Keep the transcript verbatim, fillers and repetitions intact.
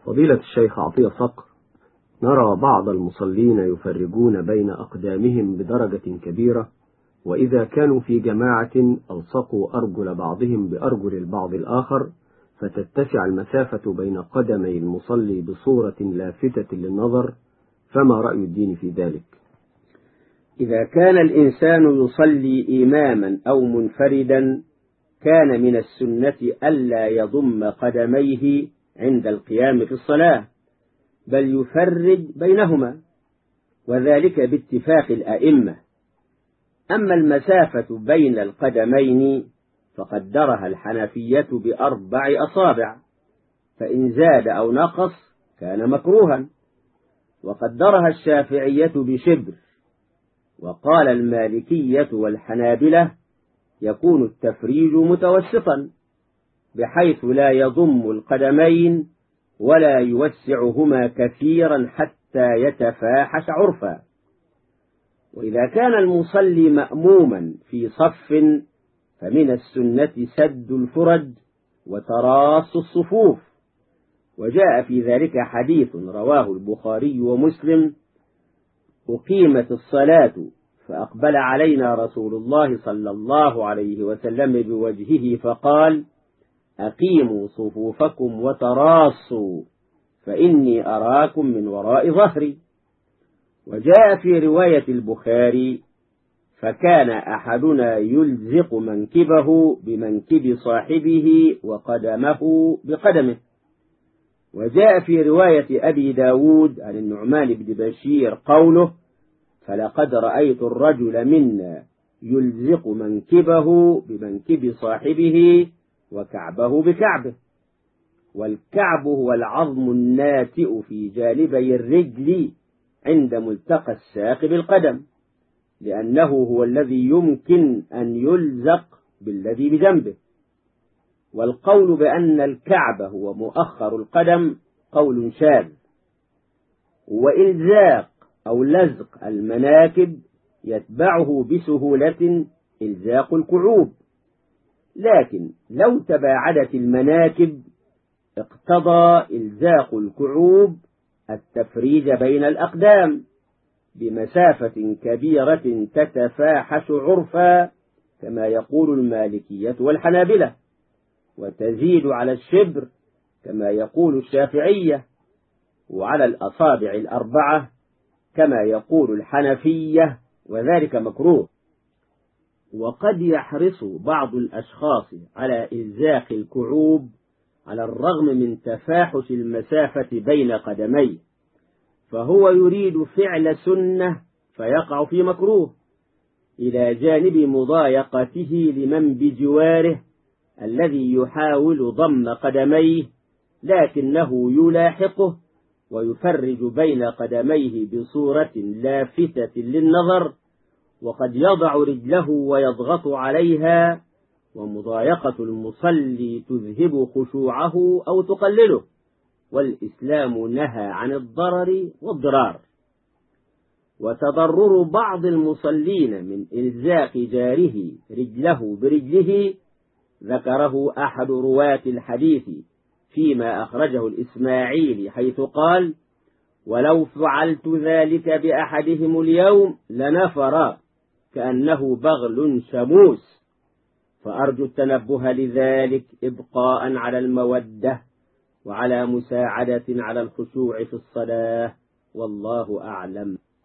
فضيلة الشيخ عطية صقر، نرى بعض المصلين يفرجون بين أقدامهم بدرجة كبيرة، وإذا كانوا في جماعة ألصقوا أرجل بعضهم بأرجل البعض الآخر، فتتسع المسافة بين قدمي المصلي بصورة لافتة للنظر، فما رأي الدين في ذلك؟ إذا كان الإنسان يصلي إماما أو منفردا، كان من السنة ألا يضم قدميه عند القيام في الصلاة، بل يفرج بينهما، وذلك باتفاق الأئمة. أما المسافة بين القدمين فقدرها الحنفية بأربع أصابع، فإن زاد أو نقص كان مكروها، وقدرها الشافعية بشبر، وقال المالكية والحنابلة يكون التفريج متوسطا، بحيث لا يضم القدمين ولا يوسعهما كثيرا حتى يتفاحش عرفا. وإذا كان المصلي مأموما في صف، فمن السنة سد الفرج وتراص الصفوف، وجاء في ذلك حديث رواه البخاري ومسلم: أقيمت الصلاة فأقبل علينا رسول الله صلى الله عليه وسلم بوجهه فقال: أقيموا صفوفكم وتراصوا فإني أراكم من وراء ظهري. وجاء في رواية البخاري: فكان أحدنا يلزق منكبه بمنكب صاحبه وقدمه بقدمه. وجاء في رواية أبي داود عن النعمان بن بشير قوله: فلقد رأيت الرجل منا يلزق منكبه بمنكب صاحبه وكعبه بكعبه. والكعب هو العظم الناتئ في جانبي الرجل عند ملتقى الساق بالقدم، لأنه هو الذي يمكن أن يلزق بالذي بجنبه. والقول بأن الكعب هو مؤخر القدم قول شاذ. وإلزاق أو لزق المناكب يتبعه بسهولة إلزاق الكعوب، لكن لو تباعدت المناكب اقتضى إلزاق الكعوب التفريج بين الأقدام بمسافة كبيرة تتفاحش عرفا، كما يقول المالكية والحنابلة، وتزيد على الشبر كما يقول الشافعية، وعلى الأصابع الأربعة كما يقول الحنفية، وذلك مكروه. وقد يحرص بعض الأشخاص على إلزاق الكعوب على الرغم من تفاحش المسافة بين قدميه، فهو يريد فعل سنة فيقع في مكروه، إلى جانب مضايقته لمن بجواره الذي يحاول ضم قدميه، لكنه يلاحقه ويفرج بين قدميه بصورة لافتة للنظر، وقد يضع رجله ويضغط عليها، ومضايقة المصلي تذهب خشوعه أو تقلله، والإسلام نهى عن الضرر والضرار. وتضرر بعض المصلين من إلزاق جاره رجله برجله ذكره أحد رواة الحديث فيما أخرجه الإسماعيلي، حيث قال: ولو فعلت ذلك بأحدهم اليوم لنفر كأنه بغل شموس. فأرجو التنبه لذلك إبقاء على المودة وعلى مساعدة على الخشوع في الصلاة، والله أعلم.